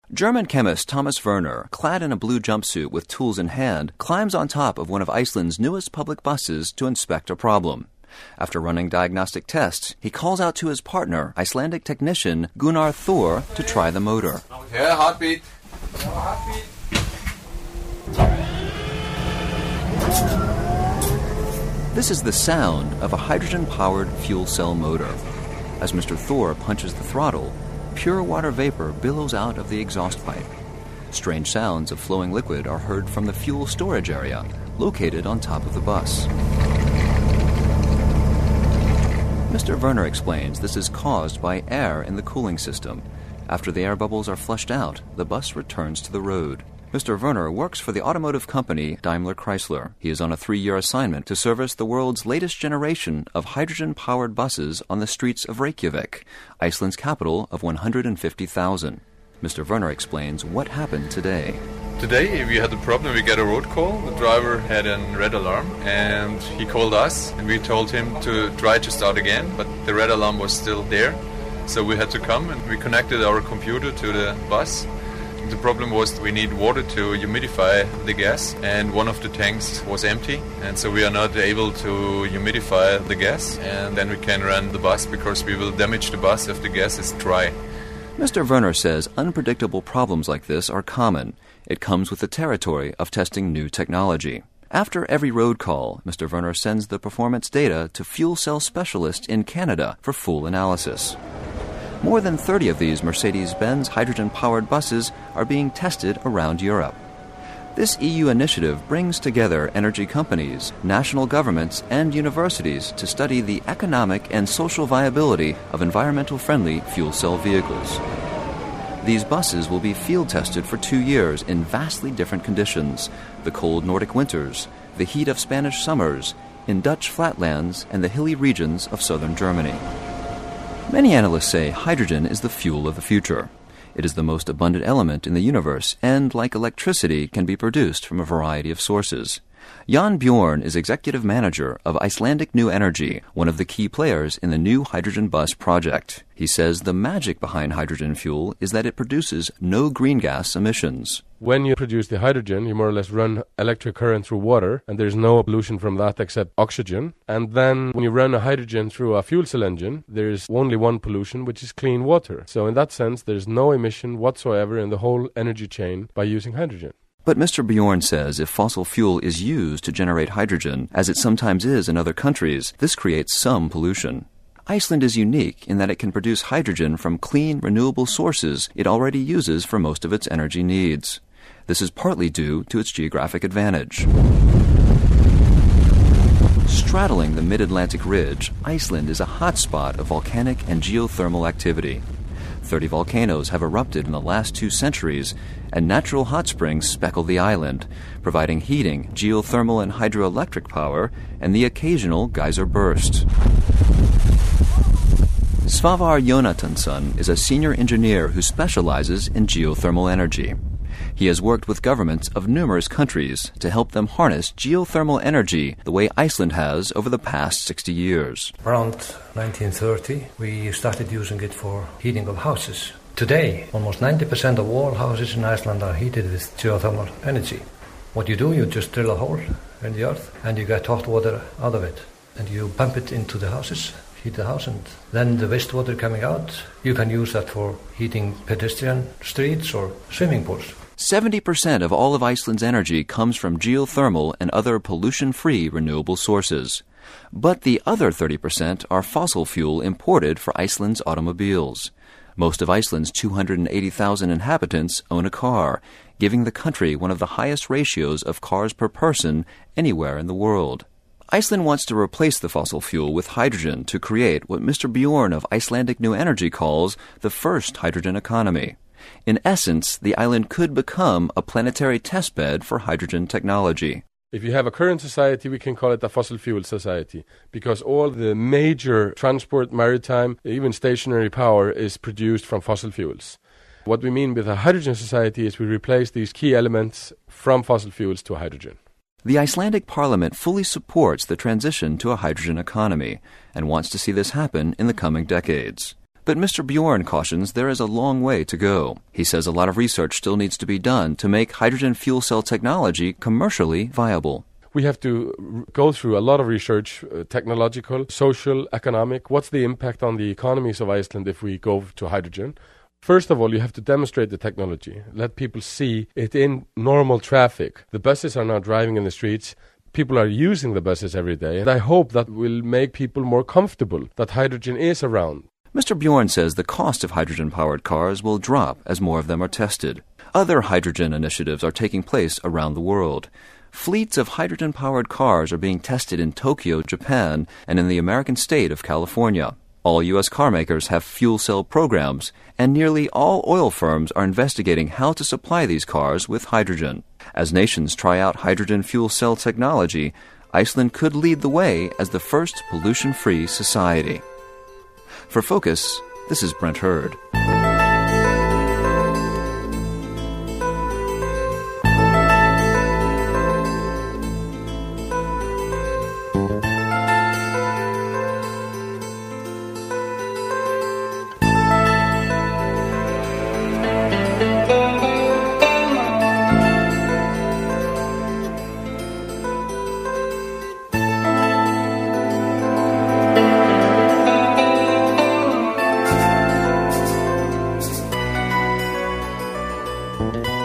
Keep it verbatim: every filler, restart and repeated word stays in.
German chemist Thomas Werner, clad in a blue jumpsuit with tools in hand, climbs on top of one of Iceland's newest public buses to inspect a problem. After running diagnostic tests, he calls out to his partner, Icelandic technician Gunnar Thor, to try the motor. Yeah, heartbeat. No, heartbeat. This is the sound of a hydrogen-powered fuel cell motor. As Mister Thor punches the throttle, pure water vapor billows out of the exhaust pipe. Strange sounds of flowing liquid are heard from the fuel storage area, located on top of the bus. Mister Werner explains this is caused by air in the cooling system. After the air bubbles are flushed out, the bus returns to the road. Mister Werner works for the automotive company Daimler Chrysler. He is on a three-year assignment to service the world's latest generation of hydrogen-powered buses on the streets of Reykjavik, Iceland's capital of one hundred fifty thousand. Mister Werner explains what happened today. Today we had a problem. We got a road call. The driver had a red alarm and he called us and we told him to try to start again, but the red alarm was still there. So we had to come and we connected our computer to the bus. The problem was we need water to humidify the gas, and one of the tanks was empty, and so we are not able to humidify the gas, and then we can run the bus because we will damage the bus if the gas is dry. Mister Werner says unpredictable problems like this are common. It comes with the territory of testing new technology. After every road call, Mister Werner sends the performance data to fuel cell specialists in Canada for full analysis. More than thirty of these Mercedes-Benz hydrogen-powered buses are being tested around Europe. This E U initiative brings together energy companies, national governments, and universities to study the economic and social viability of environmental-friendly fuel cell vehicles. These buses will be field-tested for two years in vastly different conditions: the cold Nordic winters, the heat of Spanish summers, in Dutch flatlands, and the hilly regions of southern Germany. Many analysts say hydrogen is the fuel of the future. It is the most abundant element in the universe and, like electricity, can be produced from a variety of sources. Jan Bjorn is executive manager of Icelandic New Energy, one of the key players in the new hydrogen bus project. He says the magic behind hydrogen fuel is that it produces no green gas emissions. When you produce the hydrogen, you more or less run electric current through water, and there's no pollution from that except oxygen. And then when you run a hydrogen through a fuel cell engine, there's only one pollution, which is clean water. So in that sense, there's no emission whatsoever in the whole energy chain by using hydrogen. But Mister Bjorn says if fossil fuel is used to generate hydrogen, as it sometimes is in other countries, this creates some pollution. Iceland is unique in that it can produce hydrogen from clean, renewable sources it already uses for most of its energy needs. This is partly due to its geographic advantage. Straddling the mid-Atlantic ridge, Iceland is a hotspot of volcanic and geothermal activity. Thirty volcanoes have erupted in the last two centuries, and natural hot springs speckle the island, providing heating, geothermal and hydroelectric power, and the occasional geyser burst. Svavar Jonatansson is a senior engineer who specializes in geothermal energy. He has worked with governments of numerous countries to help them harness geothermal energy the way Iceland has over the past sixty years. Around nineteen thirty, we started using it for heating of houses. Today, almost ninety percent of all houses in Iceland are heated with geothermal energy. What you do, you just drill a hole in the earth and you get hot water out of it. And you pump it into the houses, heat the house, and then the wastewater coming out, you can use that for heating pedestrian streets or swimming pools. seventy percent of all of Iceland's energy comes from geothermal and other pollution-free renewable sources. But the other thirty percent are fossil fuel imported for Iceland's automobiles. Most of Iceland's two hundred eighty thousand inhabitants own a car, giving the country one of the highest ratios of cars per person anywhere in the world. Iceland wants to replace the fossil fuel with hydrogen to create what Mister Bjorn of Icelandic New Energy calls the first hydrogen economy. In essence, the island could become a planetary testbed for hydrogen technology. If you have a current society, we can call it a fossil fuel society, because all the major transport, maritime, even stationary power is produced from fossil fuels. What we mean with a hydrogen society is we replace these key elements from fossil fuels to hydrogen. The Icelandic parliament fully supports the transition to a hydrogen economy and wants to see this happen in the coming decades. But Mister Bjorn cautions there is a long way to go. He says a lot of research still needs to be done to make hydrogen fuel cell technology commercially viable. We have to r- go through a lot of research, uh, technological, social, economic. What's the impact on the economies of Iceland if we go to hydrogen? First of all, you have to demonstrate the technology. Let people see it in normal traffic. The buses are now driving in the streets. People are using the buses every day. And I hope that will make people more comfortable that hydrogen is around. Mister Bjorn says the cost of hydrogen-powered cars will drop as more of them are tested. Other hydrogen initiatives are taking place around the world. Fleets of hydrogen-powered cars are being tested in Tokyo, Japan, and in the American state of California. All U S car makers have fuel cell programs, and nearly all oil firms are investigating how to supply these cars with hydrogen. As nations try out hydrogen fuel cell technology, Iceland could lead the way as the first pollution-free society. For Focus, this is Brent Hurd. Thank you.